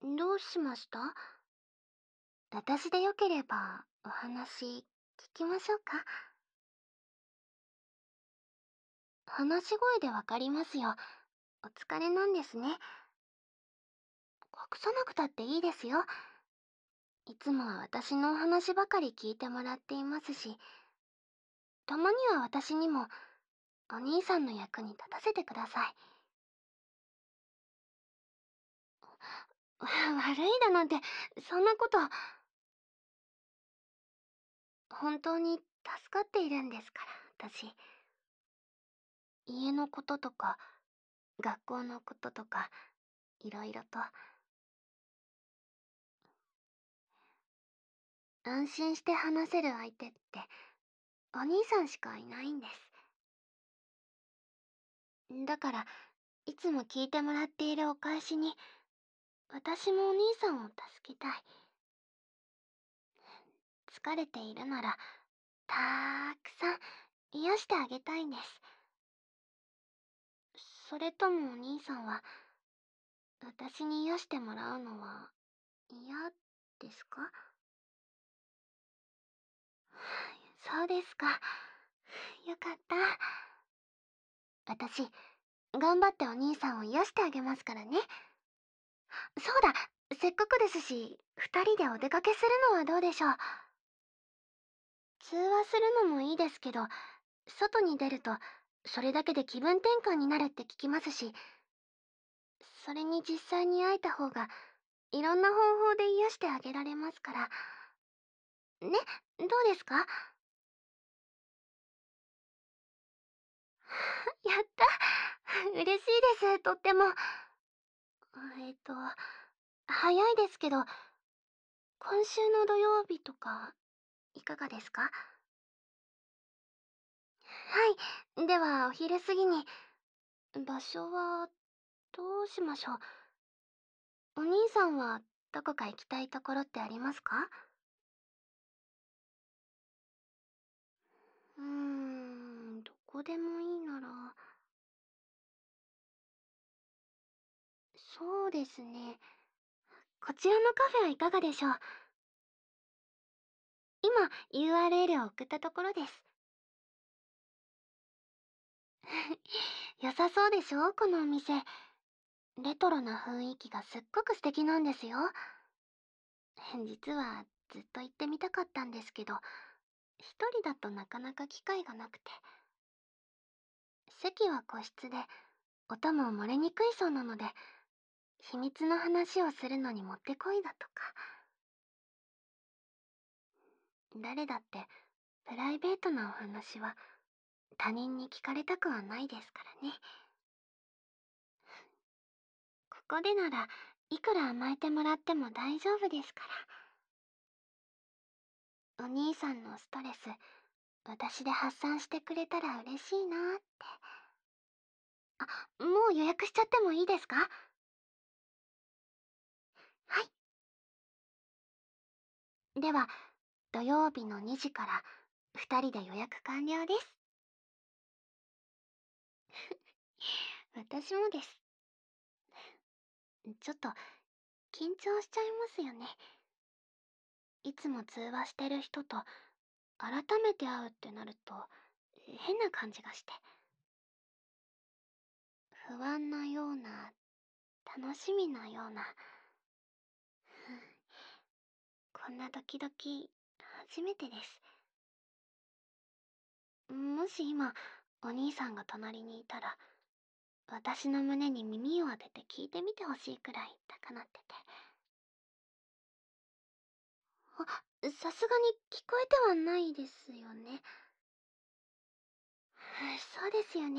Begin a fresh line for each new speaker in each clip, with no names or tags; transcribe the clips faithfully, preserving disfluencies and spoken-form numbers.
どうしました？私でよければお話聞きましょうか？話し声でわかりますよ。お疲れなんですね。隠さなくたっていいですよ。いつもは私のお話ばかり聞いてもらっていますし、たまには私にもお兄さんの役に立たせてください。悪いだなんて、そんなこと。本当に助かっているんですから、私。家のこととか、学校のこととか、いろいろと。安心して話せる相手って、お兄さんしかいないんです。だから、いつも聞いてもらっているお返しに、私もお兄さんを助けたい。疲れているなら、たーくさん癒してあげたいんです。それともお兄さんは、私に癒してもらうのは嫌ですか？そうですか。よかった。私、頑張ってお兄さんを癒してあげますからね。そうだ、せっかくですし、二人でお出かけするのはどうでしょう。通話するのもいいですけど、外に出ると、それだけで気分転換になるって聞きますし、それに実際に会えた方が、いろんな方法で癒してあげられますから。ね、どうですか？やった。嬉しいです、とっても。えっと、早いですけど、今週の土曜日とか、いかがですか？はい。では、お昼過ぎに。場所は、どうしましょう。お兄さんは、どこか行きたいところってありますか？うーん、どこでもいいなら。そうですね。こちらのカフェはいかがでしょう。今、ユーアールエル を送ったところです。良さそうでしょこのお店。レトロな雰囲気がすっごく素敵なんですよ。実はずっと行ってみたかったんですけど、一人だとなかなか機会がなくて。席は個室で、音も漏れにくいそうなので、秘密の話をするのにもってこいだとか。誰だってプライベートなお話は他人に聞かれたくはないですからね。ここでならいくら甘えてもらっても大丈夫ですから。お兄さんのストレス、私で発散してくれたら嬉しいなーって。あ、もう予約しちゃってもいいですか？はい。では、土曜日のにじからふたりで予約完了です。私もです。ちょっと緊張しちゃいますよね。いつも通話してる人と改めて会うってなると変な感じがして。不安なような、楽しみなような。こんなドキドキ初めてです。もし今お兄さんが隣にいたら、私の胸に耳を当てて聞いてみてほしいくらい高鳴ってて。あ、さすがに聞こえてはないですよね。そうですよね。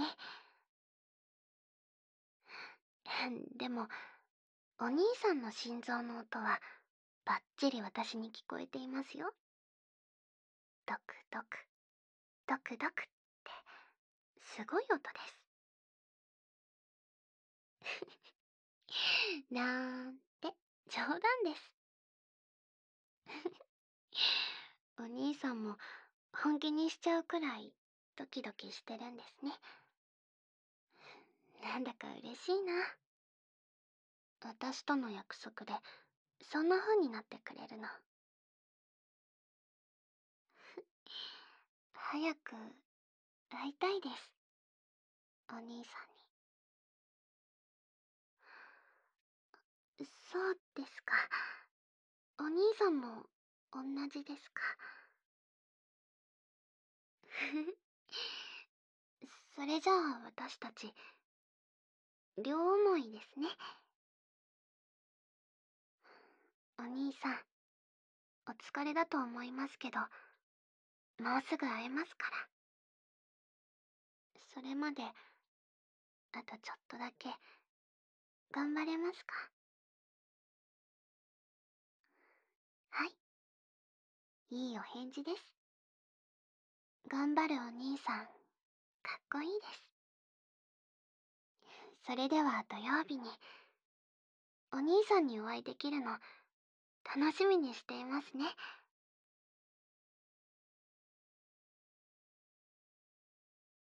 でも、お兄さんの心臓の音はバッチリ私に聞こえていますよ。ドクドク、ドクドクって、すごい音です。なんて、冗談です。お兄さんも本気にしちゃうくらいドキドキしてるんですね。なんだか嬉しいな。 私との約束でそんな風になってくれるの。早く会いたいです、お兄さんに。そうですか。お兄さんも同じですか。それじゃあ私たち両思いですね。お兄さん、お疲れだと思いますけど、もうすぐ会えますから。それまであとちょっとだけ頑張れますか？はい、いいお返事です。頑張るお兄さん、かっこいいです。それでは土曜日にお兄さんにお会いできるの楽しみにしていますね。